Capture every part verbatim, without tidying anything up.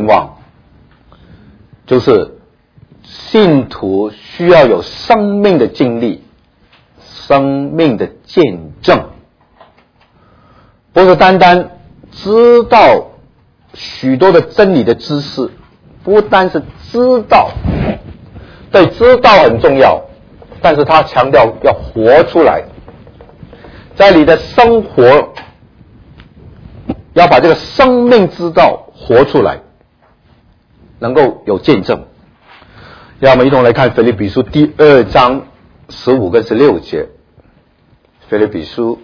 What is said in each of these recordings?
望，就是信徒需要有生命的经历，生命的见证，不是单单知道许多的真理的知识，不单是知道，对，知道很重要，但是他强调要活出来，在你的生活要把这个生命之道活出来，能够有见证。让我们一同来看腓立比书第二章十五跟十六节。腓立比书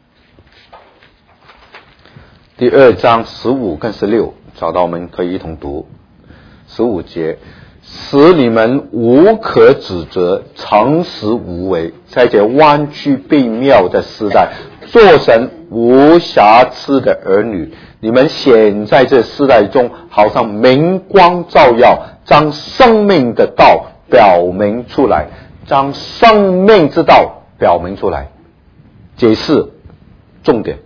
第二章十五跟十六，找到我们可以一同读。十五节，使你们无可指责，诚实无为，在这弯曲悖谬的时代，做神无瑕疵的儿女。你们显在这世代中，好像明光照耀，将生命的道表明出来，将生命之道表明出来。解释重点，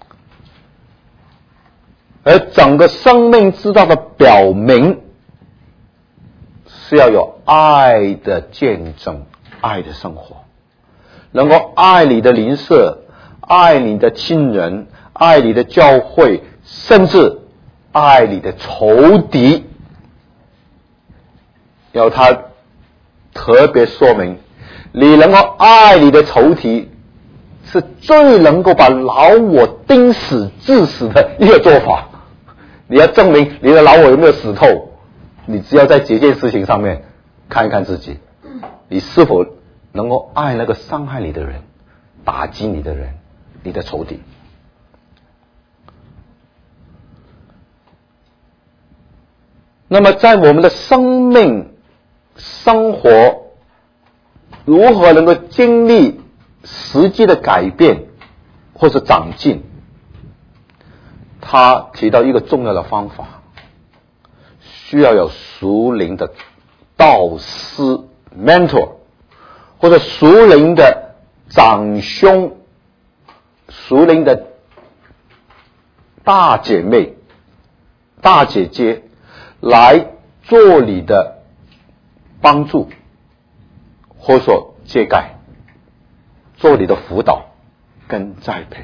而整个生命之道的表明是要有爱的见证，爱的生活，能够爱你的邻舍，爱你的亲人，爱你的教会，甚至爱你的仇敌。要他特别说明，你能够爱你的仇敌，是最能够把老我钉死致死的一个做法。你要证明你的老我有没有死透，你只要在这件事情上面看一看自己，你是否能够爱那个伤害你的人，打击你的人，你的仇敌。那么在我们的生命生活如何能够经历实际的改变或是长进，他提到一个重要的方法，需要有属灵的导师 mentor， 或者属灵的长兄，属灵的大姐妹大姐姐来做你的帮助，或者说遮盖，做你的辅导跟栽培。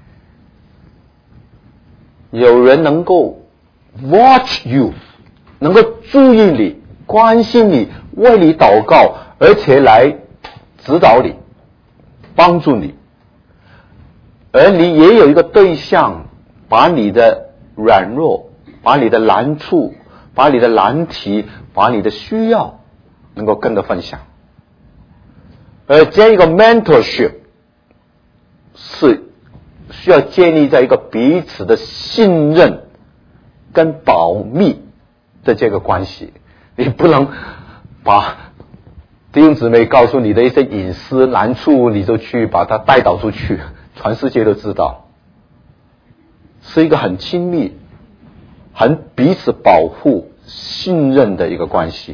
有人能够 watch you， 能够注意你，关心你，为你祷告，而且来指导你，帮助你。而你也有一个对象，把你的软弱，把你的难处，把你的难题，把你的需要能够跟着分享。而这样一个 mentorship 是需要建立在一个彼此的信任跟保密的这个关系。你不能把弟兄姊妹告诉你的一些隐私难处，你就去把它带导出去，全世界都知道。是一个很亲密，很彼此保护信任的一个关系。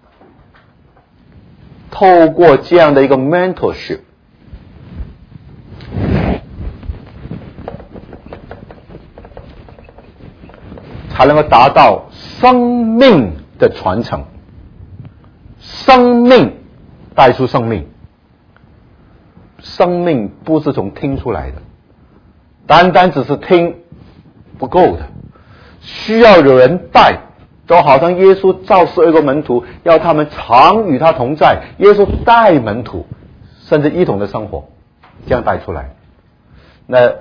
透过这样的一个 mentorship， 才能够达到生命的传承。生命带出生命，生命不是从听出来的，单单只是听不够的，需要有人带。就好像耶稣召十二个门徒，要他们常与他同在，耶稣带门徒，甚至一同的生活，这样带出来。那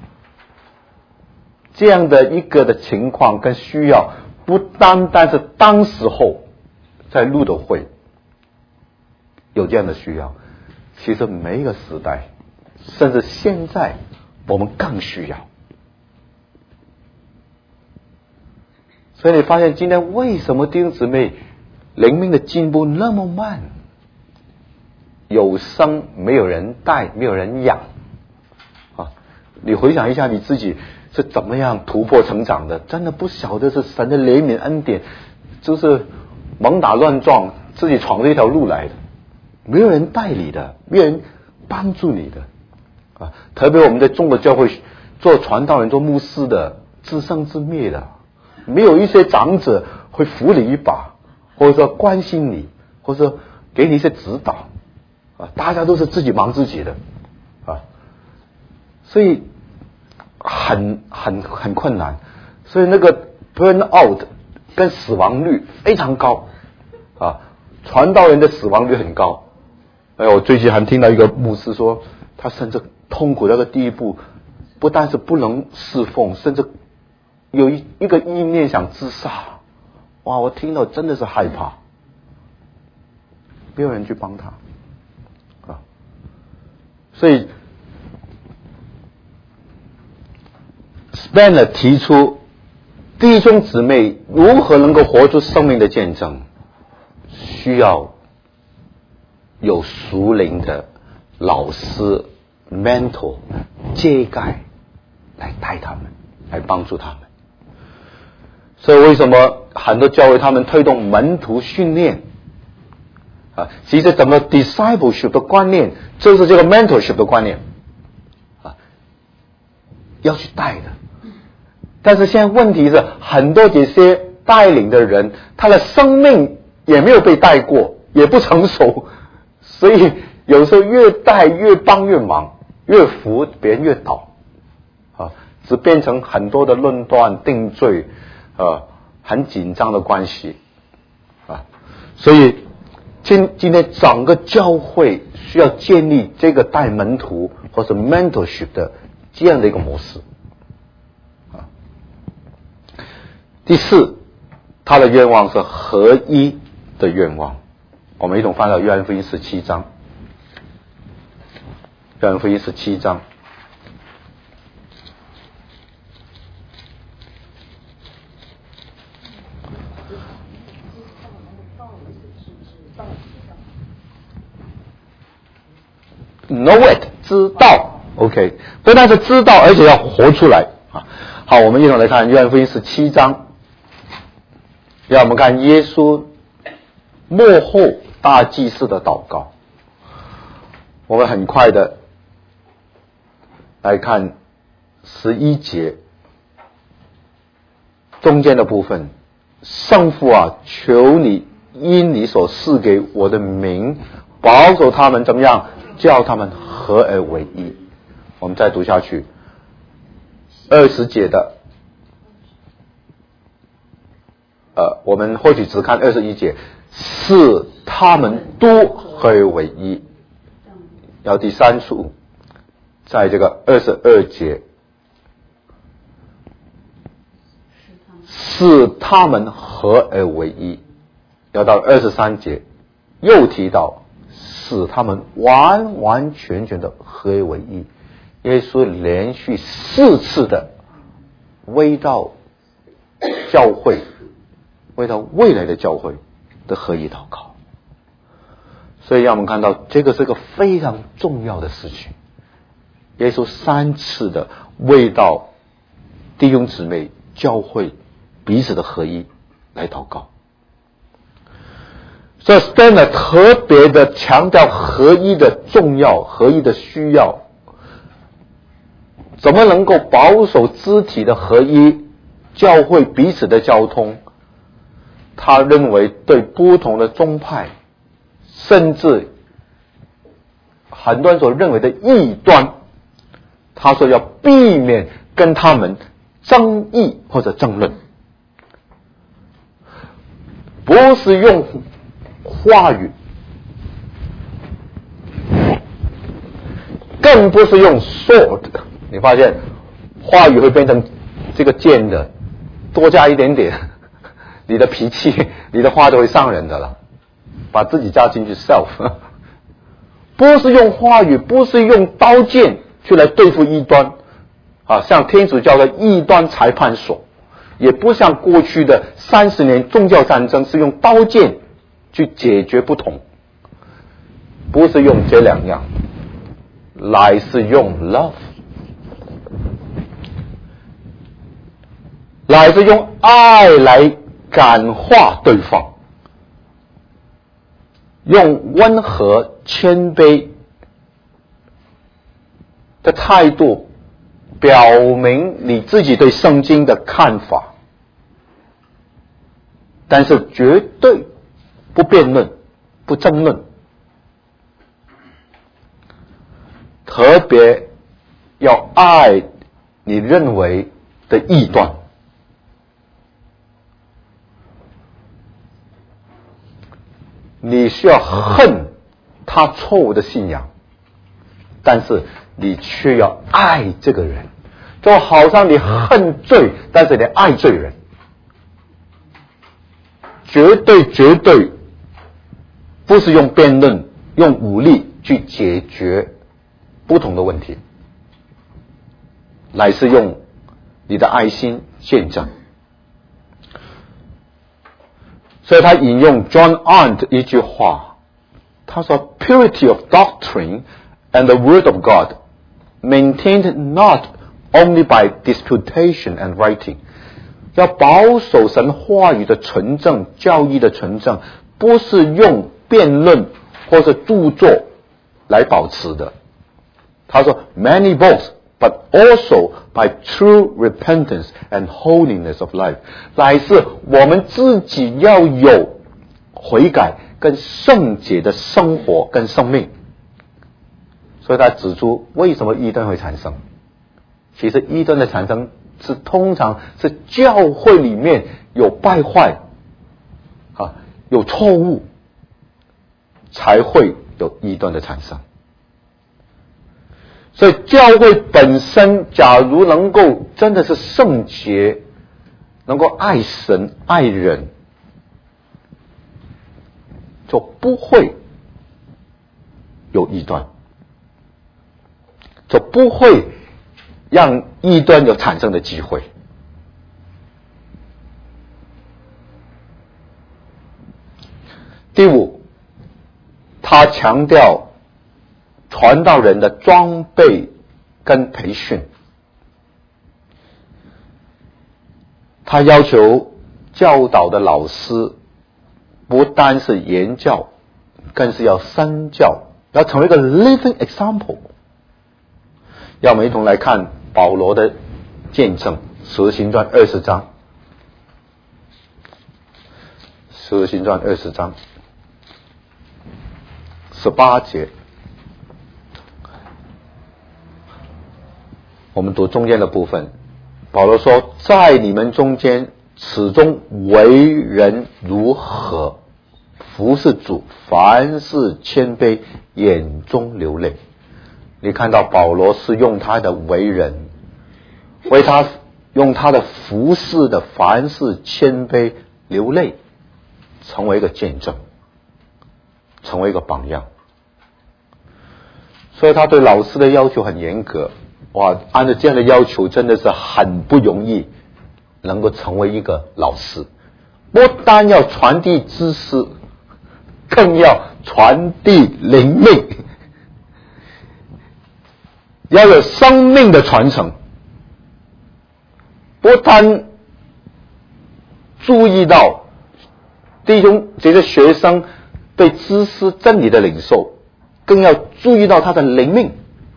这样的一个的情况跟需要，不单单是当时候在路德会有这样的需要，其实每一个时代，甚至现在我们更需要。所以你发现今天为什么弟兄姊妹灵命的进步那么慢？有生没有人带，没有人养啊！你回想一下你自己是怎么样突破成长的，真的不晓得是神的怜悯恩典，就是猛打乱撞，自己闯这条路来的，没有人带你的，没有人帮助你的啊！特别我们在中国教会做传道人、做牧师的，自生自灭的。 没有一些长者会扶你一把，或者说关心你，或者说给你一些指导啊，大家都是自己忙自己的啊，所以很很很困难，所以那个 burn out 跟死亡率非常高啊，传道人的死亡率很高。哎，我最近还听到一个牧师说，他甚至痛苦到个地步，不但是不能侍奉，甚至有一一个意念想自杀。哇，我听到真的是害怕，没有人去帮他啊，所以 Spanner 提出弟兄姊妹如何能够活出生命的见证，需要有属灵的老师 mentor 揭盖来带他们，来帮助他们。所以为什么很多教会他们推动门徒训练啊？其实怎么 discipleship 的观念就是这个 mentorship 的观念啊，要去带的。但是现在问题是，很多这些带领的人，他的生命也没有被带过，也不成熟，所以有时候越带越帮越忙，越扶别人越倒啊，只变成很多的论断定罪，呃，很紧张的关系啊。所以今今天整个教会需要建立这个带门徒或者 mentorship 的这样的一个模式。第四，他的愿望是合一的愿望。我们一同翻到约翰福音十七章，约翰福音十七章，know it 知道 ，OK， 不但是知道，而且要活出来啊。好，我们一同来看约翰福音十七章。让我们看耶稣末后大祭司的祷告。我们很快的来看十一节中间的部分，圣父啊，求你因你所赐给我的名保守他们，怎么样叫他们合而为一。我们再读下去二十节的呃，我们或许只看二十一节，是他们都合而为一。然后第三处，在这个二十二节，是他们合而为一。要到二十三节，又提到使他们完完全全的合而为一。耶稣连续四次的为到教会，为到未来的教会的合一祷告。所以让我们看到这个是个非常重要的事情。耶稣三次的为到弟兄姊妹教会彼此的合一来祷告。所以 Spanner 特别的强调合一的重要，合一的需要。怎么能够保守肢体的合一，教会彼此的交通？他认为对不同的宗派，甚至很多人所认为的异端，他说要避免跟他们争议或者争论，不是用话语，更不是用 sword。你发现话语会变成这个剑的，多加一点点，你的脾气，你的话都会伤人的了，把自己加进去 self。 不是用话语，不是用刀剑去来对付异端啊，像天主教的异端裁判所，也不像过去的三十年宗教战争是用刀剑去解决不同，不是用这两样，乃是用 love，乃是用爱来感化对方，用温和谦卑的态度表明你自己对圣经的看法， 但是绝对不辩论，不争论，特别要爱你认为的异端。你需要恨他错误的信仰，但是你却要爱这个人，就好像你恨罪，但是你爱罪人。绝对绝对不是用辩论、用武力去解决不同的问题，乃是用你的爱心见证。所以他引用 John Arndt 一句话，他说 Purity of doctrine and the word of God maintained not only by disputation and writing， 要保守神话语的纯正、教义的纯正，不是用辩论或是著作来保持的。他说 Many books but also by true repentance and holiness of life， 乃是我们自己要有悔改跟圣洁的生活跟生命。所以他指出为什么异端会产生，其实异端的产生是通常是教会里面有败坏啊，有错误，才会有异端的产生。所以教会本身假如能够真的是圣洁，能够爱神爱人，就不会有异端，就不会让异端有产生的机会。第五，他强调传道人的装备跟培训，他要求教导的老师不单是言教，更是要身教，要成为一个 living example。让我们一同来看保罗的见证，使徒行传二十章，使徒行传二十章十八节。我们读中间的部分，保罗说，在你们中间始终为人如何，服侍主，凡事谦卑，眼中流泪。你看到保罗是用他的为人，为他用他的服侍的凡事谦卑流泪，成为一个见证，成为一个榜样。所以他对老师的要求很严格。哇，按照这样的要求真的是很不容易能够成为一个老师，不单要传递知识，更要传递灵命，要有生命的传承，不单注意到弟兄这些学生对知识真理的领受，更要注意到他的灵命。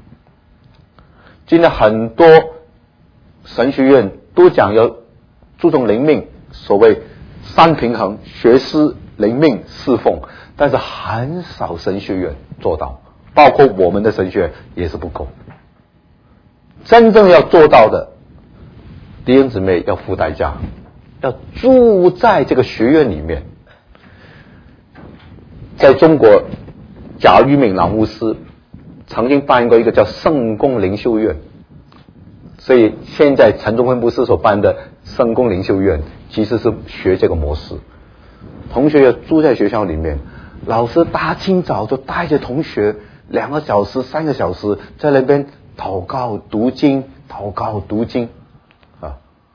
今天很多神学院都讲要注重灵命，所谓三平衡，学识、灵命、侍奉，但是很少神学院做到，包括我们的神学院也是不够。真正要做到的，弟兄姊妹要付代价，要住在这个学院里面。在中国，贾玉敏老牧师曾经办过一个叫圣公灵修院，所以现在陈中辉牧师所办的圣公灵修院其实是学这个模式。同学要住在学校里面，老师大清早就带着同学两个小时、三个小时在那边祷告、读经、祷告、读经啊，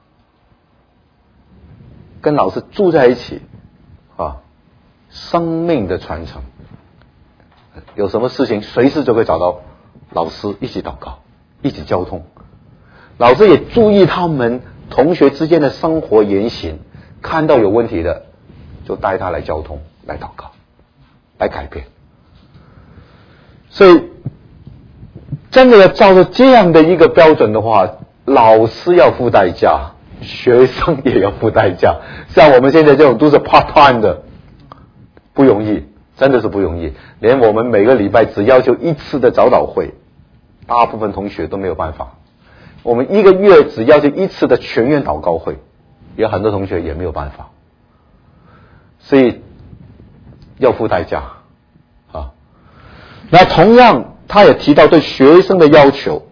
跟老师住在一起啊，生命的传承。有什么事情随时就可以找到老师一起祷告，一起交通。老师也注意他们同学之间的生活言行，看到有问题的就带他来交通，来祷告，来改变。所以真的要照着这样的一个标准的话，老师要付代价， 学生也要付代价。像我们现在这种都是 part time 的，不容易，真的是不容易。连我们每个礼拜只要求一次的早祷会，大部分同学都没有办法。我们一个月只要求一次的全员祷告会，有很多同学也没有办法。所以要付代价啊。那同样他也提到对学生的要求，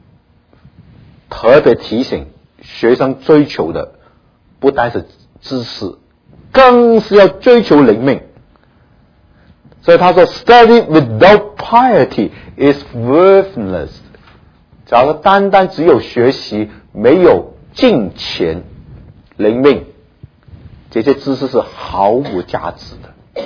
特别提醒学生追求的不单是知识，更是要追求灵命。所以他说 Study without piety is worthless。 假如单单只有学习，没有敬虔灵命，这些知识是毫无价值的。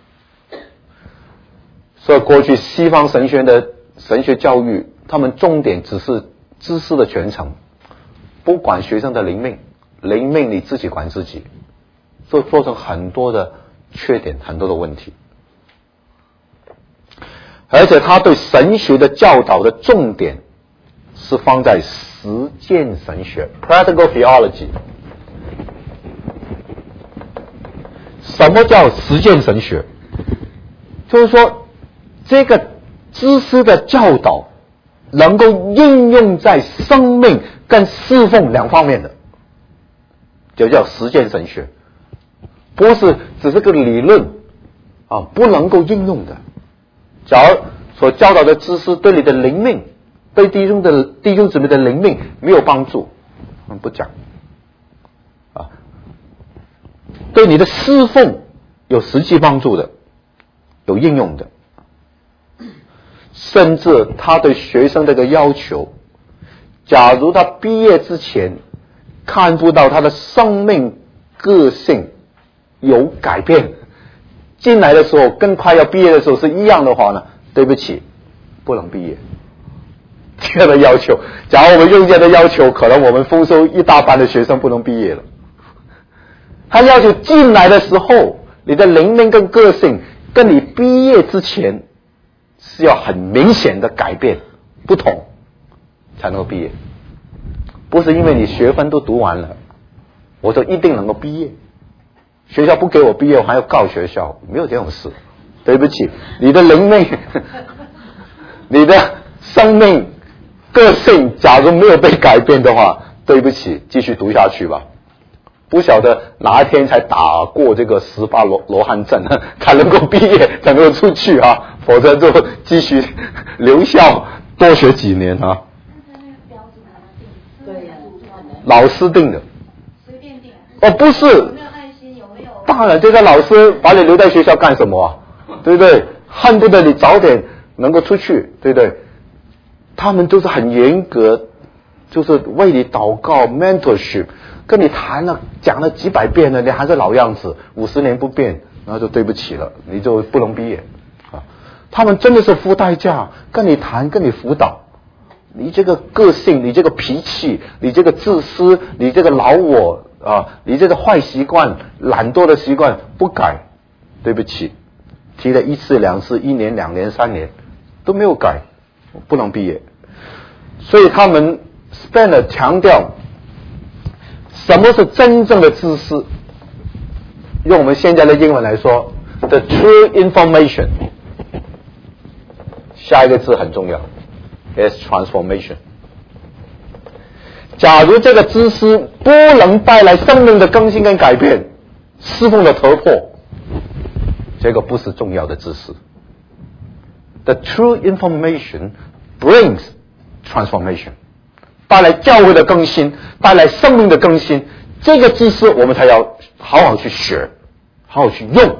所以过去西方神学的神学教育，他们重点只是知识的传承，不管学生的灵命，灵命你自己管自己，所以做成很多的缺点，很多的问题。而且他对神学的教导的重点是放在实践神学 practical theology。 什么叫实践神学？就是说这个知识的教导能够应用在生命跟侍奉两方面的，就叫实践神学，不是只是个理论啊，不能够应用的。假如所教导的知识对你的灵命，对弟兄的弟兄姊妹的灵命没有帮助，我们不讲啊。对你的侍奉有实际帮助的，有应用的，甚至他对学生这个要求，假如他毕业之前看不到他的生命个性有改变，进来的时候跟快要毕业的时候是一样的话呢，对不起，不能毕业。这样的要求，假如我们用这样的要求，可能我们丰收一大班的学生不能毕业了。他要求进来的时候，你的灵命跟个性跟你毕业之前是要很明显的改变不同，才能够毕业。不是因为你学分都读完了，我就一定能够毕业。学校不给我毕业，我还要告学校，没有这种事。对不起，你的灵命你的生命个性假如没有被改变的话，对不起，继续读下去吧。不晓得哪一天才打过这个十八罗罗汉阵才能够毕业，才能够出去啊，否则就继续留校多学几年啊。老师定的，随便定哦，不是，有没有爱心？有没有？当然，这个老师把你留在学校干什么啊？对不对？恨不得你早点能够出去，对不对？他们都是很严格，就是为你祷告 mentorship， 跟你谈了讲了几百遍了，你还是老样子，五十年不变，然后就对不起了，你就不能毕业啊！他们真的是付代价跟你谈，跟你辅导。你这个个性，你这个脾气，你这个自私，你这个老我啊，你这个坏习惯、懒惰的习惯不改，对不起，提了一次两次，一年两年三年都没有改，不能毕业。所以他们 spend 强调什么是真正的知识，用我们现在的英文来说 the true information， 下一个字很重要is transformation。 假如这个知识不能带来生命的更新跟改变，侍奉的突破，这个不是重要的知识。 The true information brings transformation， 带来教会的更新，带来生命的更新，这个知识我们才要好好去学，好好去用。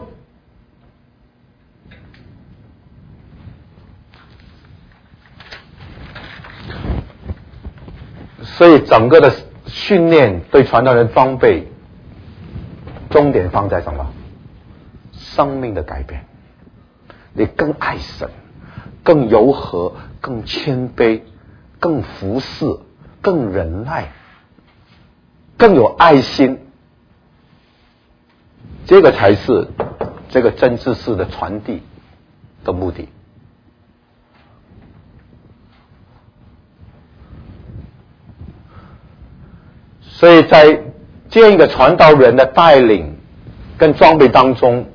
所以整个的训练对传道人装备重点放在什么？生命的改变，你更爱神，更柔和，更谦卑，更服侍，更忍耐，更有爱心，这个才是这个真知识的传递的目的。 所以在这样一个传道人的带领跟装备当中，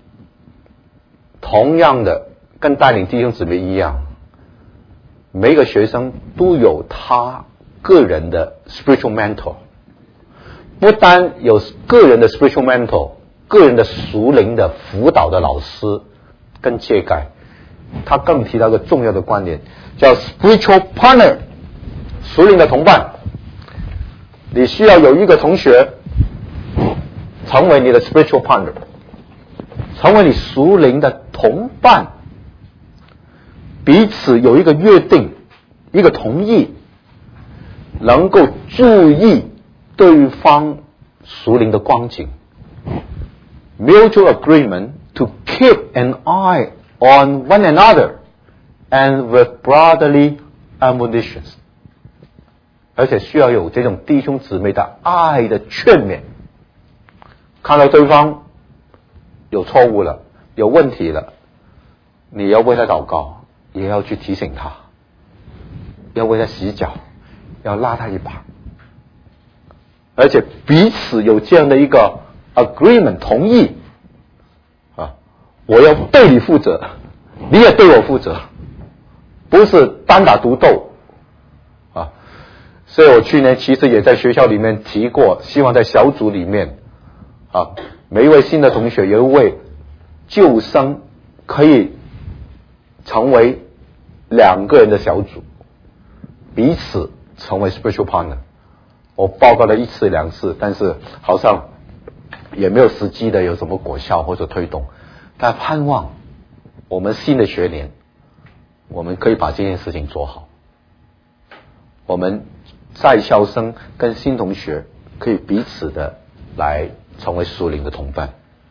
同样的跟带领弟兄姊妹一样，每一个学生都有他个人的 spiritual mentor， 不单有个人的 spiritual mentor， 个人的属灵的辅导的老师跟戒改，他更提到一个重要的观点，叫 spiritual partner， 属灵的同伴。你需要有一个同学成为你的 spiritual partner， 成为你属灵的同伴，彼此有一个约定，一个同意，能够注意对方属灵的光景， mutual agreement to keep an eye on one another and with brotherly admonitions， 而且需要有这种弟兄姊妹的爱的劝勉，看到对方有错误了，有问题了，你要为他祷告，也要去提醒他，要为他洗脚，要拉他一把，而且彼此有这样的一个 agreement 同意啊，我要对你负责，你也对我负责，不是单打独斗啊。所以我去年其实也在学校里面提过，希望在小组里面啊，每一位新的同学，有一位旧生可以成为两个人的小组，彼此成为 spiritual partner。我报告了一次两次，但是好像也没有实际的有什么果效或者推动。但盼望我们新的学年，我们可以把这件事情做好。我们在校生跟新同学可以彼此的来成为属灵的同伴。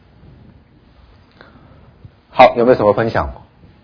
好，有没有什么分享？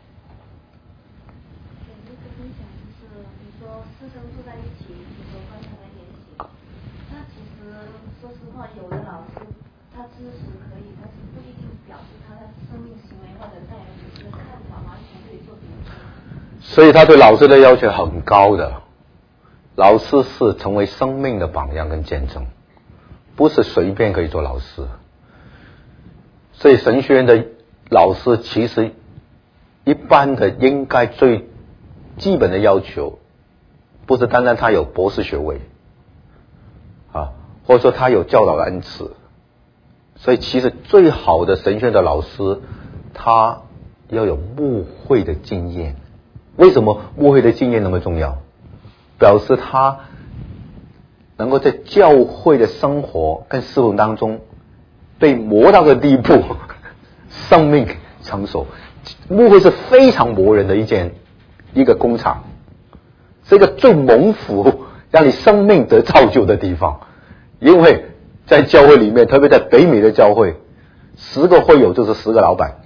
所以他对老师的要求很高的，老师是成为生命的榜样跟见证，不是随便可以做老师。所以神学院的老师其实一般的应该最基本的要求，不是单单他有博士学位啊，或者说他有教导的恩赐。所以其实最好的神学院的老师，他要有牧会的经验。为什么牧会的经验那么重要？表示他能够在教会的生活跟侍奉当中被磨到的地步，生命成熟。牧会是非常磨人的一件一个工厂，是一个最蒙福让你生命得造就的地方。因为在教会里面，特别在北美的教会，十个会友就是十个老板，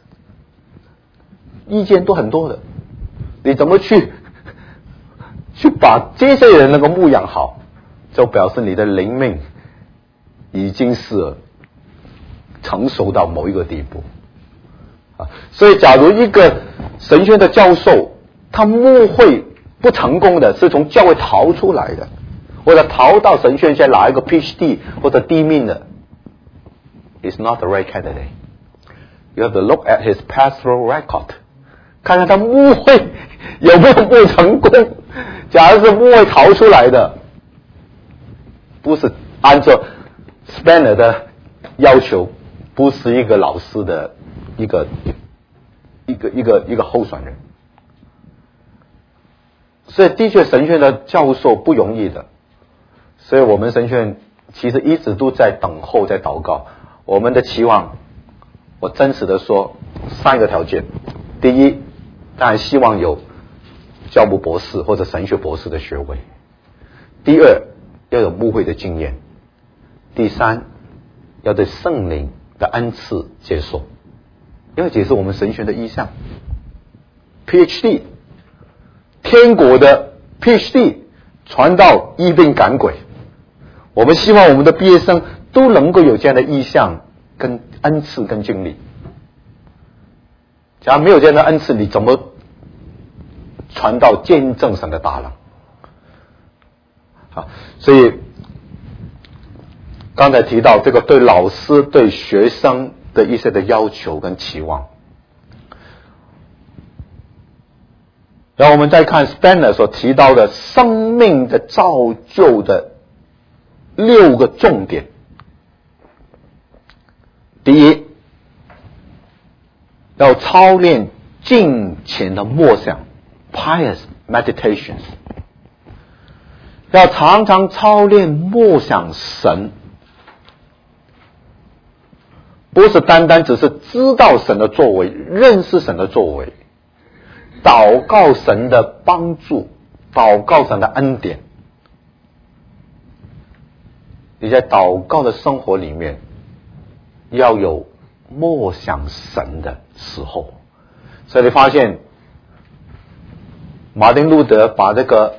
意见都很多的。你怎么去去把这些人能够牧养好，就表示你的灵命已经是成熟到某一个地步啊。所以假如一个神学的教授他牧会不成功的，是从教会逃出来的，或者逃到神学院拿一个 P H D 或者低命的， is not the right candidate. You have to look at his pastoral record， 看看他牧会有没有不成功。假如是牧会逃出来的，不是按照 Spanner 的要求，不是一个老师的一个一个一个一个候选人。所以的确神学院的教授不容易的，所以我们神学院其实一直都在等候，在祷告。我们的期望，我真实的说，三个条件：第一，当然希望有教牧博士或者神学博士的学位；第二，要有牧会的经验；第三，要对圣灵的恩赐接受。因为这是我们神学的意向 ，P H D， 天国的 P H D， 传道医病赶鬼。我们希望我们的毕业生都能够有这样的意向、跟恩赐、跟经历。假如没有这样的恩赐，你怎么传道见证神的大能？好，所以刚才提到这个对老师对学生的一些的要求跟期望。然后我们再看 Spanner 所提到的生命的造就的六个重点。第一，要操练敬虔的默想 pious meditations， 要常常操练默想神，不是单单只是知道神的作为，认识神的作为，祷告神的帮助，祷告神的恩典。你在祷告的生活里面要有默想神的时候。所以你发现马丁路德把这个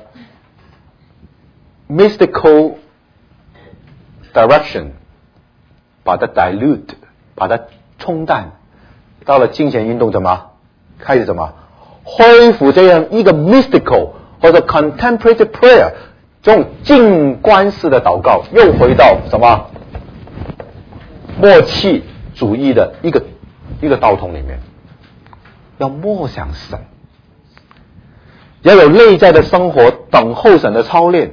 mystical direction 把它 dilute， 把它冲淡，到了敬虔运动怎么开始怎么恢复这样一个 mystical 或者 contemplative prayer 这种静观式的祷告，又回到什么默契主义的一个一个道统里面。要默想神，要有内在的生活等候神的操练，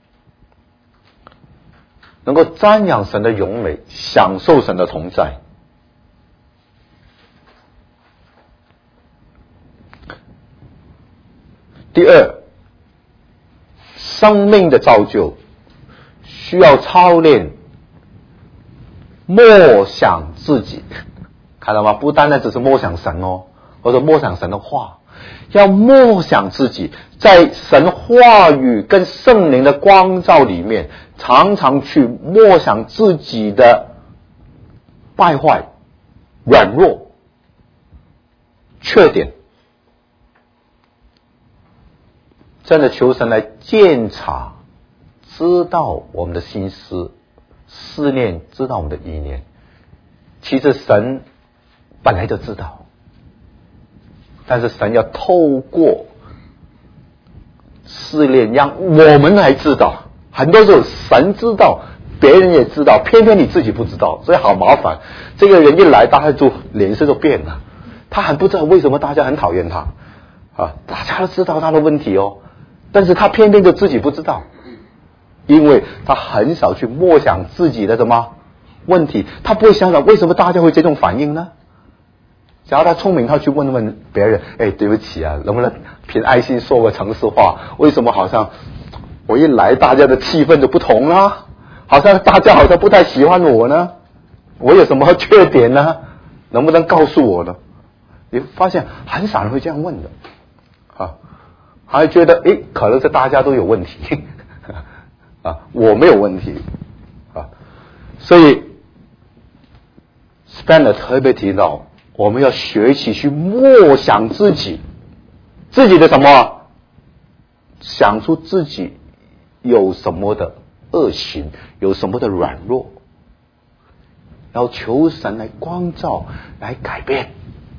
能够瞻仰神的荣美，享受神的同在。第二，生命的造就需要操练默想自己，看到吗？不单单只是默想神哦，或者默想神的话，要默想自己，在神话语跟圣灵的光照里面，常常去默想自己的败坏、软弱、缺点，真的求神来鉴察，知道我们的心思、思念，知道我们的意念。其实神本来就知道，但是神要透过试炼让我们来知道。很多时候神知道，别人也知道，偏偏你自己不知道，所以好麻烦。这个人一来，大家就脸色就变了，他还不知道为什么大家很讨厌他啊！大家都知道他的问题哦，但是他偏偏就自己不知道，因为他很少去默想自己的什么问题，他不会想想为什么大家会这种反应呢？假如他聪明，他去问问别人，哎，对不起啊，能不能凭爱心说个诚实话？为什么好像我一来，大家的气氛就不同了？好像大家好像不太喜欢我呢？我有什么缺点呢？能不能告诉我呢？你发现很少人会这样问的啊，还觉得哎，可能是大家都有问题啊，我没有问题啊，所以 Spanner 特别提到，我们要学习去默想自己，自己的什么，想出自己有什么的恶行，有什么的软弱，然后求神来光照，来改变。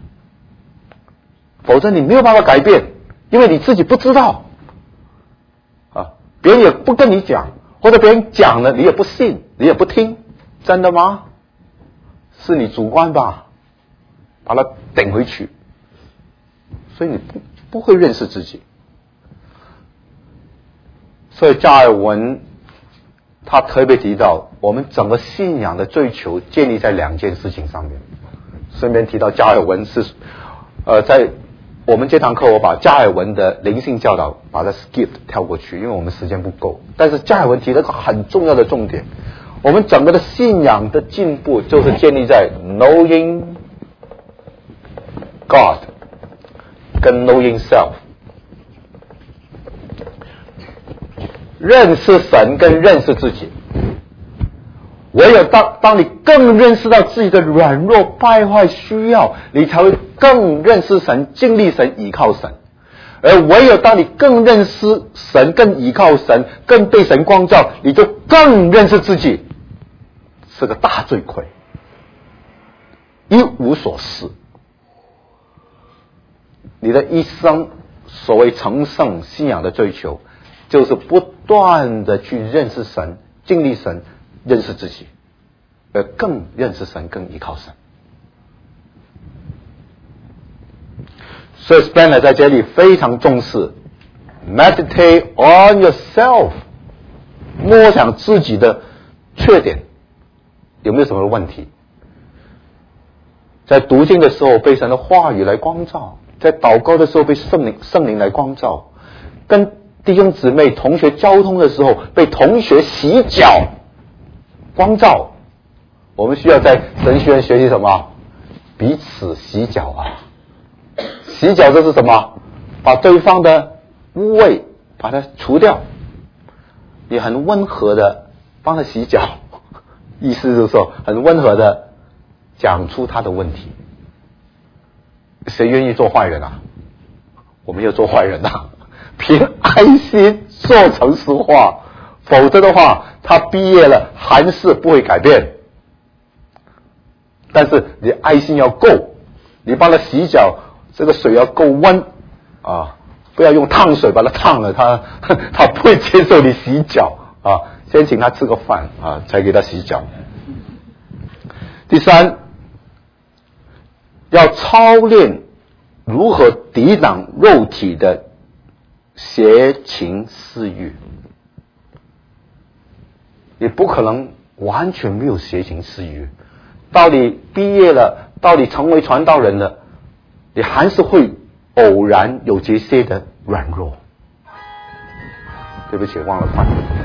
否则你没有办法改变，因为你自己不知道啊，别人也不跟你讲，或者别人讲了你也不信，你也不听，真的吗？是你主观吧，把它顶回去，所以你不不会认识自己。所以加尔文他特别提到，我们整个信仰的追求建立在两件事情上面。顺便提到加尔文是呃在我们这堂课，我把加尔文的灵性教导把它 skip 跳过去，因为我们时间不够。但是加尔文提了个很重要的重点，我们整个的信仰的进步就是建立在 knowing God 跟 knowing self， 认识神跟认识自己。唯有当当你更认识到自己的软弱、败坏、需要，你才会更认识神、经历神、依靠神。而唯有当你更认识神、更依靠神、更被神光照，你就更认识自己是个大罪魁，一无所失。你的一生所谓成圣信仰的追求，就是不断的去认识神、经历神、 认识自己，而更认识神，更依靠神。所以 Spanner 在这里非常重视 meditate on yourself， 摸想自己的缺点有没有什么问题，在读经的时候被神的话语来光照，在祷告的时候被圣灵圣灵来光照，跟弟兄姊妹同学交通的时候被同学洗脚光照。我们需要在神学院学习什么？彼此洗脚啊！洗脚这是什么？把对方的污秽把它除掉，也很温和的帮他洗脚，意思就是说很温和的讲出他的问题。谁愿意做坏人啊？我们要做坏人啊！凭爱心做成实话，否则的话他毕业了还是不会改变。但是你爱心要够，你帮他洗脚，这个水要够温啊，不要用烫水把它烫了，他他不会接受你洗脚啊。先请他吃个饭啊，才给他洗脚。第三，要操练如何抵挡肉体的邪情私欲。也不可能完全没有邪情私欲，到你毕业了，到你成为传道人了，你还是会偶然有这些的软弱。对不起，忘了关。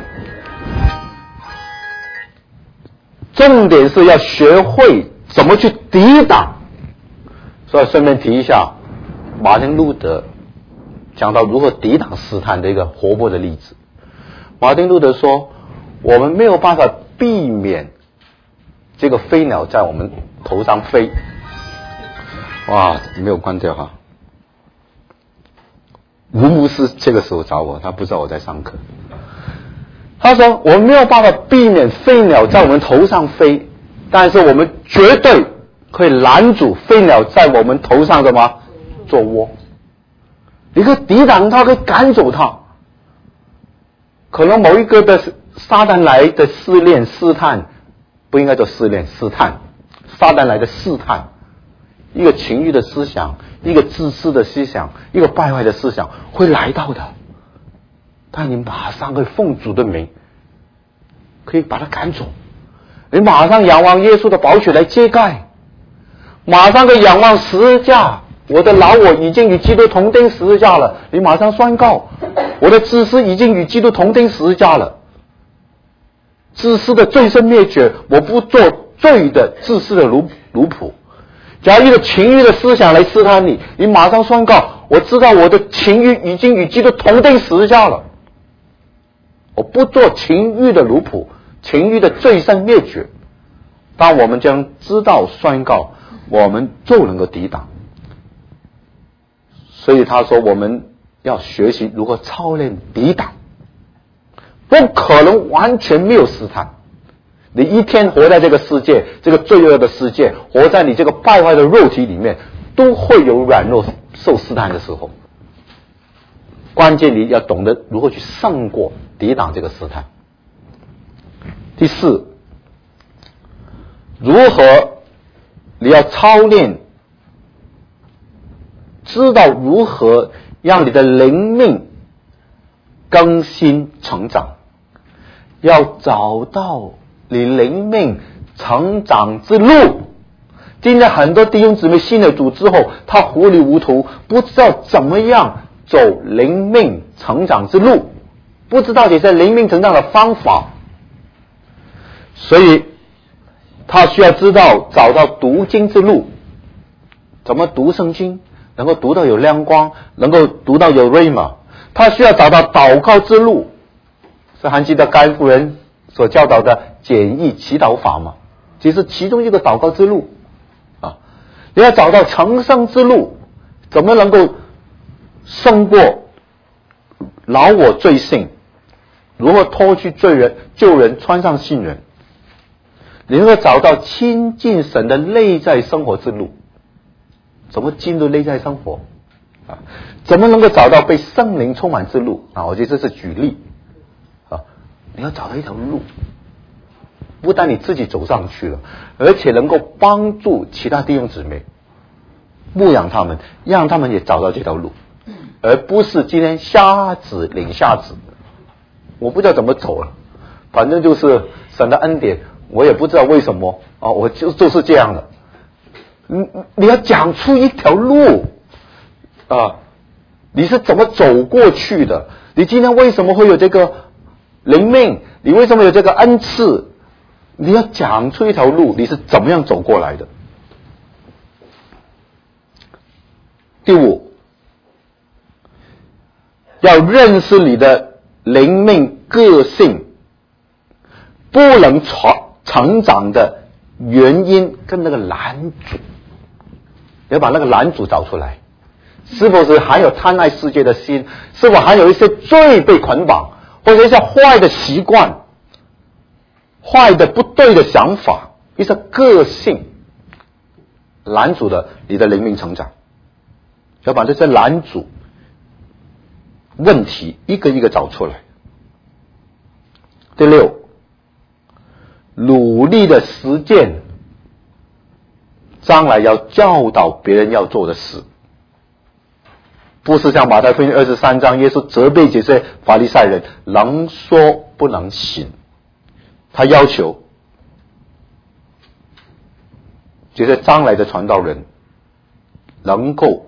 重点是要学会怎么去抵挡。所以顺便提一下，马丁路德讲到如何抵挡试探的一个活泼的例子。马丁路德说，我们没有办法避免这个飞鸟在我们头上飞。哇，没有关掉哈。吴牧师这个时候找我，他不知道我在上课。他说我们没有办法避免飞鸟在我们头上飞，但是我们绝对可以拦阻飞鸟在我们头上的吗？做窝。你可以抵挡它，可以赶走它。可能某一个的撒旦来的试炼试探，不应该叫试炼试探，撒旦来的试探，一个情欲的思想，一个自私的思想，一个败坏的思想会来到的，但你马上可以奉主的名可以把它赶走，你马上仰望耶稣的宝血来遮盖，马上可以仰望十字架，我的老我已经与基督同钉十字架了，你马上宣告我的自私已经与基督同钉十字架了，自私的罪身灭绝，我不做罪的自私的奴奴仆。假如一个情欲的思想来试探你，你马上宣告我知道我的情欲已经与基督同钉十字架了，我不做情欲的奴仆，情欲的罪身灭绝。当我们将知道宣告，我们就能够抵挡。所以他说我们要学习如何操练抵挡，不可能完全没有试探。你一天活在这个世界，这个罪恶的世界，活在你这个败坏的肉体里面，都会有软弱受试探的时候。关键你要懂得如何去胜过抵挡这个试探。第四，如何你要操练，知道如何让你的灵命更新成长，要找到你灵命成长之路。今天很多弟兄姊妹信了主之后，他糊里糊涂，不知道怎么样走灵命成长之路，不知道这些灵命成长的方法，所以他需要知道找到读经之路，怎么读圣经能够读到有亮光，能够读到有瑞玛。他需要找到祷告之路，是还记得该夫人所教导的简易祈祷法吗？其实其中一个祷告之路啊，你要找到成圣之路，怎么能够胜过老我罪性，如何脱去罪人救人穿上新人，你能够找到亲近神的内在生活之路，怎么进入内在生活啊？怎么能够找到被圣灵充满之路啊？我觉得这是举例啊，你要找到一条路。 不但你自己走上去了，而且能够帮助其他弟兄姊妹，牧养他们，让他们也找到这条路，而不是今天瞎子领瞎子，我不知道怎么走了，反正就是神的恩典，我也不知道为什么啊，我就就是这样的。你你要讲出一条路啊，你是怎么走过去的？你今天为什么会有这个灵命？你为什么有这个恩赐？你要讲出一条路，你是怎么样走过来的？第五，要认识你的灵命个性不能成长的原因跟那个拦阻，要把那个拦阻找出来。是否是还有贪爱世界的心？是否还有一些罪被捆绑，或者一些坏的习惯、坏的不对的想法，一些个性拦阻的你的灵命成长？要把这些拦阻问题一个一个找出来。第六，努力的实践将来要教导别人要做的事，不是像马太福音二十三章耶稣责备这些法利赛人能说不能行，他要求这些将来的传道人能够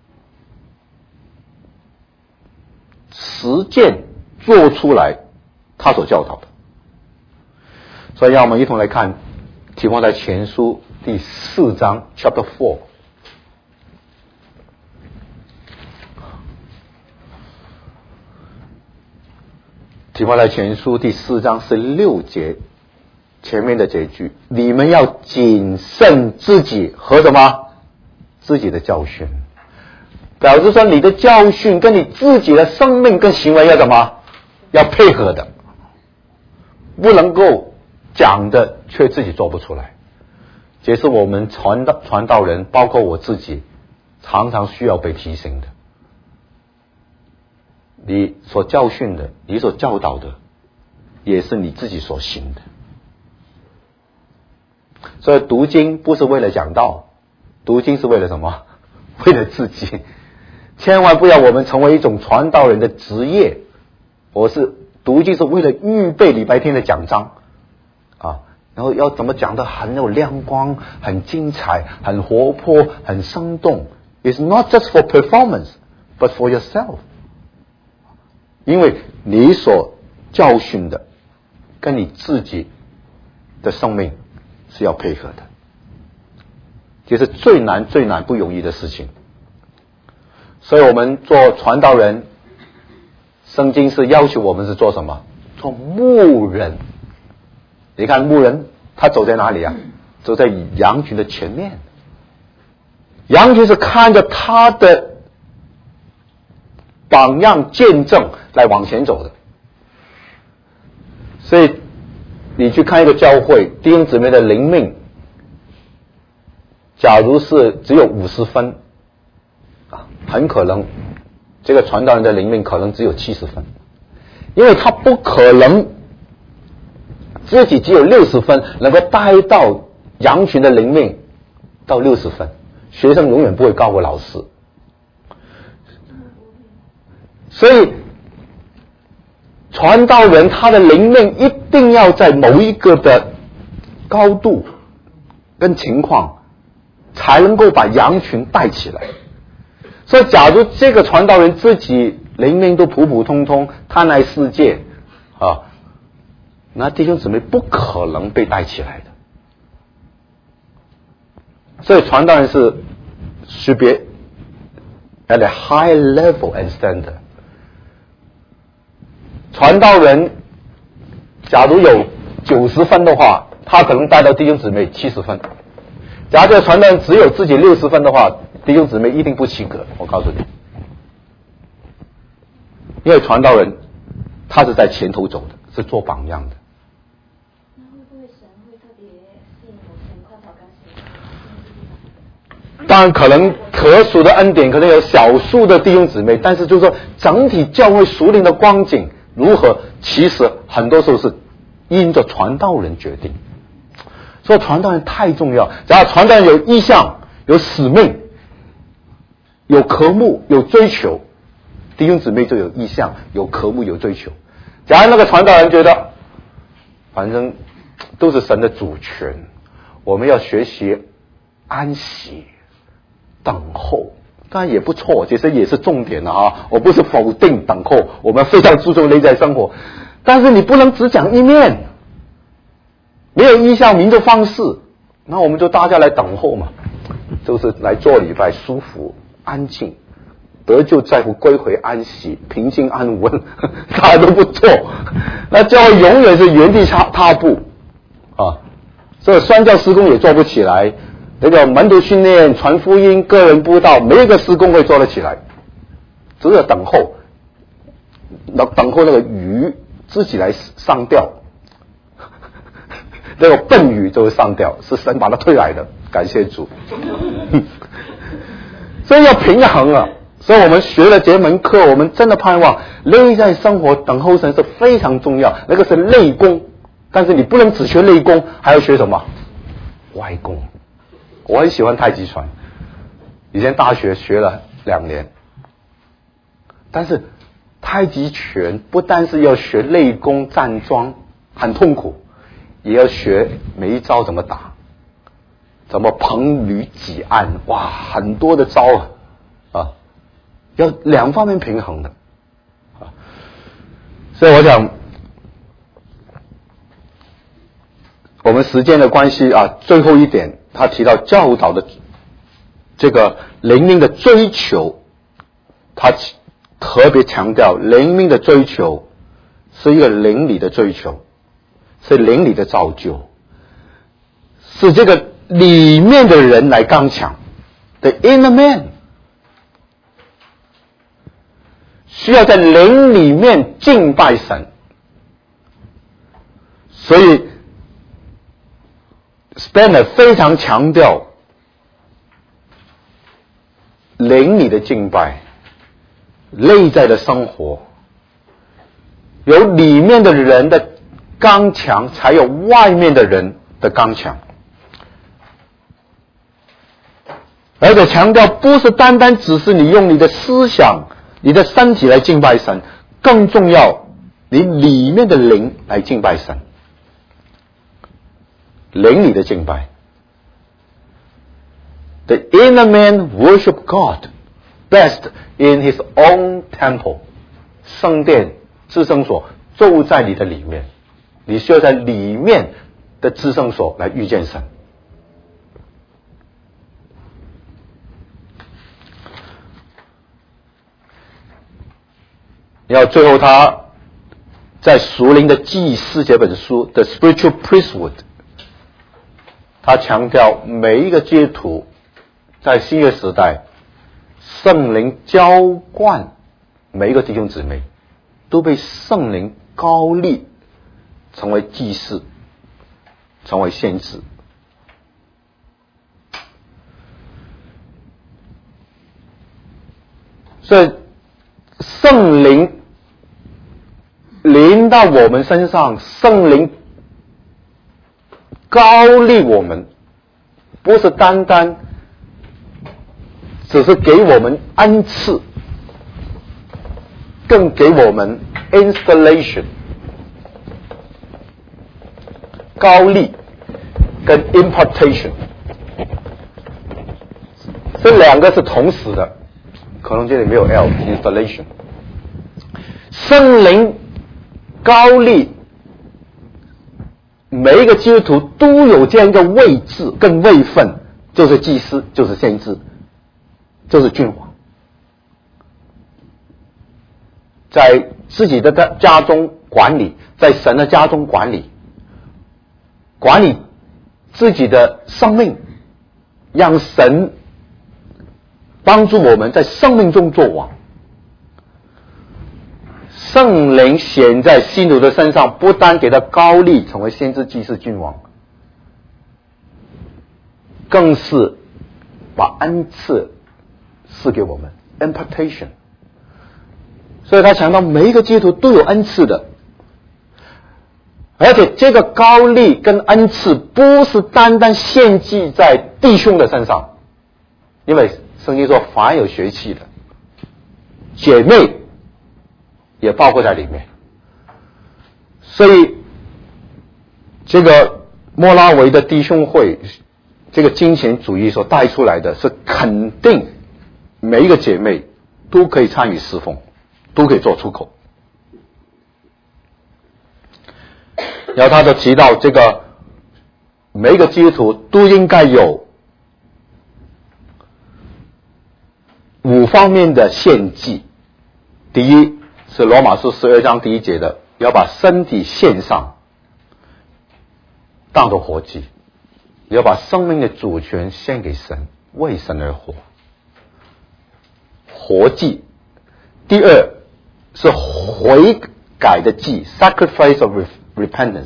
实践做出来他所教导的。所以让我们一同来看提摩太前书第四章 chapter four。 提摩太前书第四章十六节前面的这句，你们要谨慎自己和什么？自己的教训，表示说你的教训跟你自己的生命跟行为要什么？要配合的，不能够讲的却自己做不出来。这是我们传道传道人，包括我自己，常常需要被提醒的。你所教训的，你所教导的，也是你自己所行的。所以读经不是为了讲道，读经是为了什么？为了自己。千万不要我们成为一种传道人的职业。我是读经是为了预备礼拜天的讲章啊，然后要怎么讲得很有亮光、很精彩、很活泼、很生动。It's not just for performance, but for yourself。因为你所教训的跟你自己的生命是要配合的，这是最难最难不容易的事情。所以我们做传道人，圣经是要求我们是做什么？做牧人。你看牧人他走在哪里啊？走在羊群的前面，羊群是看着他的榜样见证来往前走的。所以你去看一个教会弟兄姊妹的灵命，假如是只有五十分啊，很可能这个传道人的灵命可能只有七十分，因为他不可能自己只有六十分能够带到羊群的灵命到六十分，学生永远不会高过老师。所以传道人他的灵命一定要在某一个的高度跟情况才能够把羊群带起来。所以假如这个传道人自己灵命都普普通通，贪爱世界啊，那弟兄姊妹不可能被带起来的。所以传道人是 should be at a high level and standard。传道人假如有九十分的话，他可能带到弟兄姊妹七十分。假如传道人只有自己六十分的话，弟兄姊妹一定不及格，我告诉你。因为传道人他是在前头走的，是做榜样的。 那会不会神会特别吸引某些快跑干当然可能特殊的恩典可能有少数的弟兄姊妹，但是就是说整体教会属灵的光景如何，其实很多时候是因着传道人决定。所以传道人太重要，只要传道人有意向、有使命、有科目、有追求，弟兄姊妹就有意向、有科目、有追求。假如那个传道人觉得反正都是神的主权，我们要学习安息等候，当然也不错，其实也是重点的啊。我不是否定等候，我们非常注重内在生活，但是你不能只讲一面，没有意向明的方式，那我们就大家来等候嘛，就是来做礼拜，舒服安静，得救在乎归回安息，平静安稳，大家都不做，那教会永远是原地踏踏步啊。所以宣教施工也做不起来，那个门徒训练、传福音、个人布道，没有一个施工会做得起来，只有等候，等候那个鱼自己来上吊，那个笨鱼就会上吊，是神把它推来的，感谢主。所以要平衡啊。所以我们学了这门课，我们真的盼望内在生活等候神是非常重要，那个是内功，但是你不能只学内功，还要学什么？外功。我很喜欢太极拳，以前大学学了两年，但是太极拳不单是要学内功站桩，很痛苦，也要学每一招怎么打，怎么彭捋挤按，哇，很多的招啊啊！要两方面平衡的啊，所以我想，我们时间的关系啊，最后一点，他提到教导的这个灵命的追求，他特别强调灵命的追求是一个灵里的追求，是灵里的造就，是这个里面的人来刚强 ，the inner man。需要在灵里面敬拜神，所以 Spanner 非常强调灵里的敬拜，内在的生活，有里面的人的刚强，才有外面的人的刚强。而且强调不是单单只是你用你的思想、你的身体来敬拜神，更重要，你里面的灵来敬拜神，灵里的敬拜。The inner man worship God best in his own temple。圣殿、至圣所就在你的里面，你需要在里面的至圣所来遇见神。然后最后他在属灵的祭司这本书 The Spiritual Priesthood， 他强调每一个基督徒在新约时代，圣灵浇灌每一个弟兄姊妹，都被圣灵膏立成为祭司，成为先知。所以圣灵临到我们身上，圣灵膏立我们，不是单单只是给我们恩赐，更给我们 installation。 膏立跟 impartation 这两个是同时的，可能这里没有 L installation。 圣灵膏立每一个基督徒都有这样一个位置跟位分，就是祭司，就是先知，就是君王，在自己的家中管理，在神的家中管理，管理自己的生命，让神帮助我们在生命中作王。圣灵显在信徒的身上，不单给他膏立成为先知、祭司、君王，更是把恩赐赐给我们 impartation。 所以他强调每一个基督徒都有恩赐的， 而且这个高利跟恩赐不是单单献祭在弟兄的身上，因为圣经说凡有血气的姐妹也包括在里面。所以这个莫拉维的弟兄会，这个金钱主义所带出来的是肯定每一个姐妹都可以参与侍奉，都可以做出口。然后他就提到这个每一个基督徒都应该有五方面的献祭。第一是罗马书十二章第一节的，要把身体献上当作活祭，要把生命的主权献给神，为神而活，活祭。第二是悔改的祭 sacrifice of repentance，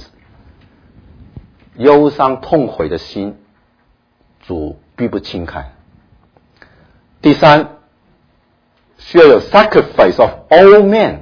忧伤痛悔的心主必不轻看。第三需要有 sacrifice of all men，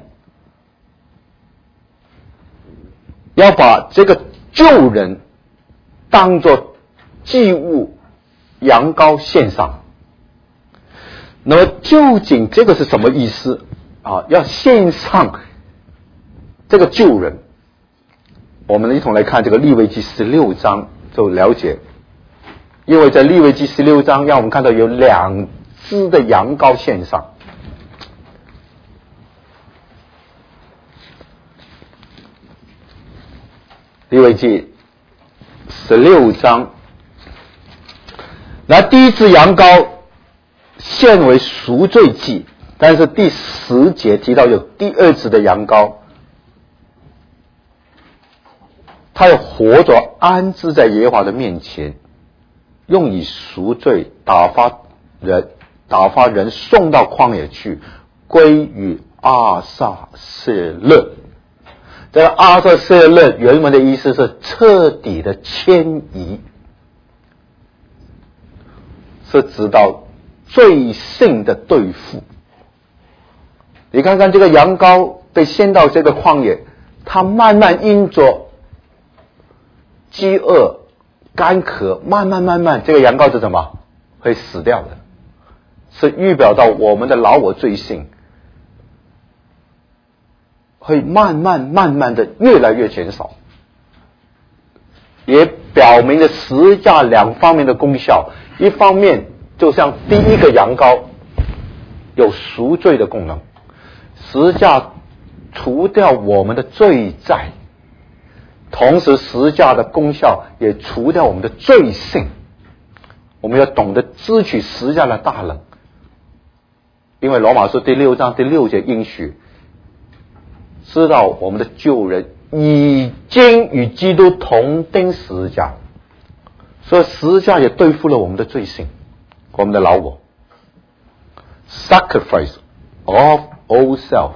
要把这个旧人当作祭物羊羔献上。那么究竟这个是什么意思啊？要献上这个旧人，我们一同来看这个利未记十六章就了解。因为在利未记十六章让我们看到有两只的羊羔献上。利未记十六章，那第一只羊羔献为赎罪祭，但是第十节提到有第二只的羊羔，他要活着安置在耶和华的面前，用以赎罪，打发人打发人送到旷野去，归于阿撒谢勒。这个阿撒谢勒原文的意思是彻底的迁移，是指到罪性的对付。你看看这个羊羔被献到这个旷野，它慢慢因着饥饿干渴，慢慢慢慢这个羊羔是什么？会死掉的，是预表到我们的老我罪性会慢慢慢慢的越来越减少，也表明了十字架两方面的功效。一方面就像第一个羊羔有赎罪的功能，十字架除掉我们的罪债，同时十字架的功效也除掉我们的罪性。我们要懂得支取十字架的大能，因为罗马书第六章第六节应许知道我们的旧人已经与基督同钉十字架，所以十字架也对付了我们的罪性，我们的老我。 Sacrifice of old self，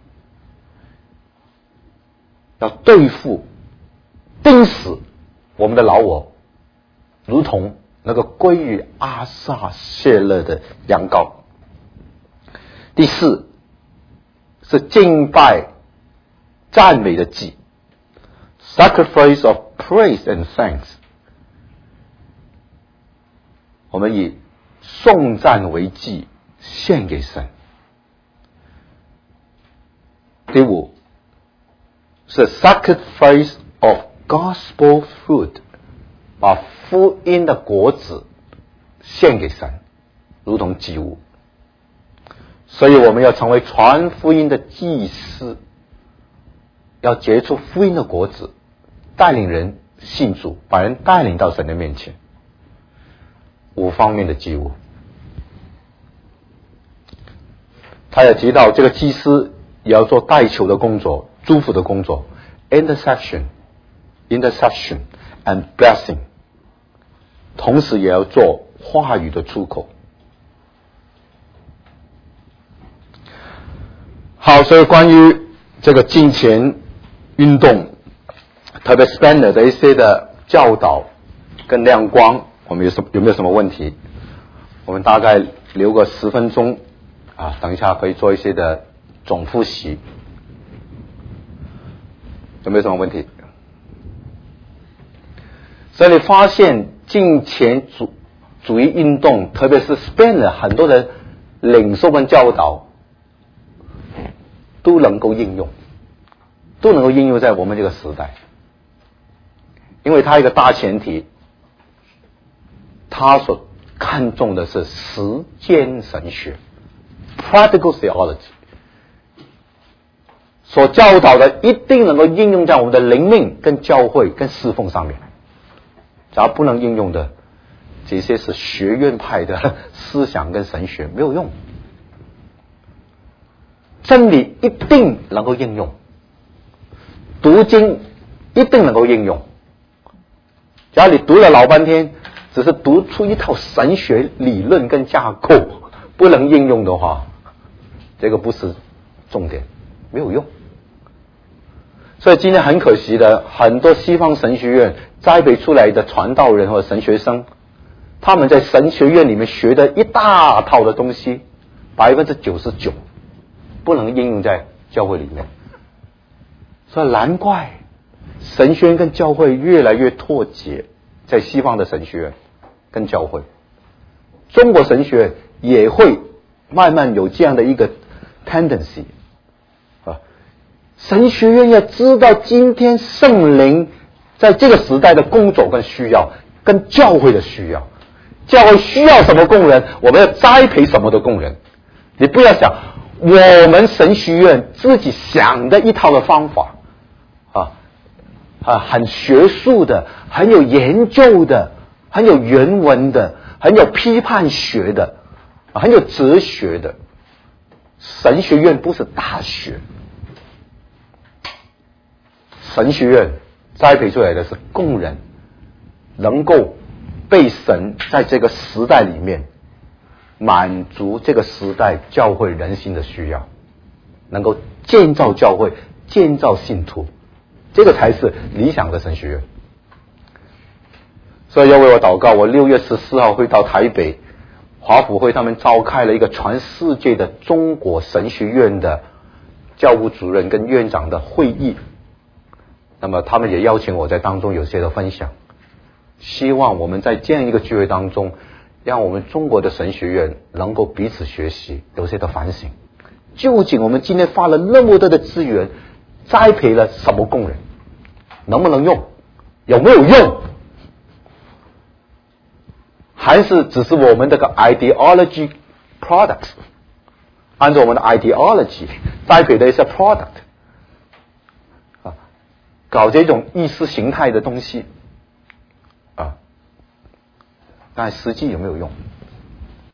要对付钉死我们的老我，如同那个归于阿撒谢勒的羊羔。第四是敬拜赞美的祭 sacrifice of praise and thanks， 我们以颂赞为祭献给神。第五是 sacrifice of gospel fruit， 把福音的果子献给神，如同祭物。所以我们要成为传福音的祭司，要结出福音的果子，带领人信主，把人带领到神的面前。五方面的祭物，他也提到这个祭司也要做代求的工作，祝福的工作 intercession intercession and blessing， 同时也要做话语的出口。好，所以关于这个金钱运动，特别 Spanner 的一些的教导跟亮光，我们有什有没有什么问题？我们大概留个十分钟啊，等一下可以做一些的总复习。有没有什么问题？ 所以你发现金钱主主义运动，特别是 Spain 的很多的领袖跟教导，都能够应用，都能够应用在我们这个时代。因为它一个大前提，他所看重的是实践神学 （practical theology）， 所教导的一定能够应用在我们的灵命、跟教会、跟侍奉上面。假如不能应用的，这些是学院派的思想跟神学，没有用。真理一定能够应用，读经一定能够应用。假如你读了老半天，只是读出一套神学理论跟架构，不能应用的话，这个不是重点，没有用。所以今天很可惜的，很多西方神学院栽培出来的传道人或者神学生，他们在神学院里面学的一大套的东西，百分之九十九不能应用在教会里面。所以难怪神学院跟教会越来越脱节，在西方的神学院跟教会，中国神学院也会慢慢有这样的一个 tendency 啊。神学院要知道今天圣灵在这个时代的工作跟需要，跟教会的需要，教会需要什么工人，我们要栽培什么的工人。你不要想我们神学院自己想的一套的方法啊啊，很学术的，很有研究的，很有原文的，很有批判学的，很有哲学的。神学院不是大学，神学院栽培出来的是工人，能够被神在这个时代里面满足这个时代教会人心的需要，能够建造教会，建造信徒，这个才是理想的神学院。所以要为我祷告，我六月十四号会到台北华府会，他们召开了一个全世界的中国神学院的教务主任跟院长的会议，那么他们也邀请我在当中有些的分享，希望我们在这样一个聚会当中，让我们中国的神学院能够彼此学习，有些的反省。究竟我们今天花了那么多的资源，栽培了什么工人？能不能用？有没有用？还是只是我们这个 ideology products， 按照我们的 ideology 栽培的一些 product 啊，搞这种意识形态的东西啊，但实际有没有用？